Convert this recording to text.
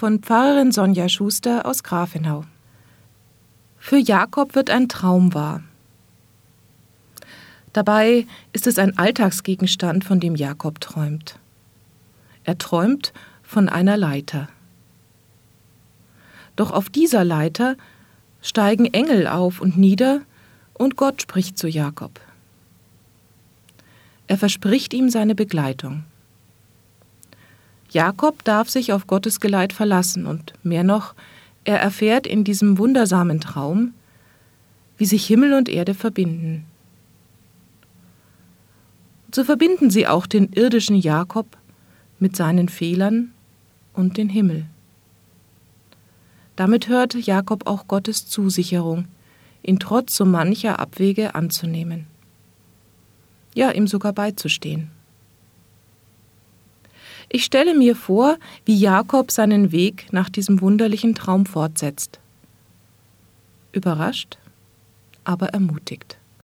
von Pfarrerin Sonja Schuster aus Grafenau. Für Jakob wird ein Traum wahr. Dabei ist es ein Alltagsgegenstand, von dem Jakob träumt. Er träumt von einer Leiter. Doch auf dieser Leiter steigen Engel auf und nieder und Gott spricht zu Jakob. Er verspricht ihm seine Begleitung. Jakob darf sich auf Gottes Geleit verlassen und mehr noch, er erfährt in diesem wundersamen Traum, wie sich Himmel und Erde verbinden. So verbinden sie auch den irdischen Jakob mit seinen Fehlern und den Himmel. Damit hört Jakob auch Gottes Zusicherung, ihn trotz so mancher Abwege anzunehmen. Ja, ihm sogar beizustehen. Ich stelle mir vor, wie Jakob seinen Weg nach diesem wunderlichen Traum fortsetzt. Überrascht, aber ermutigt.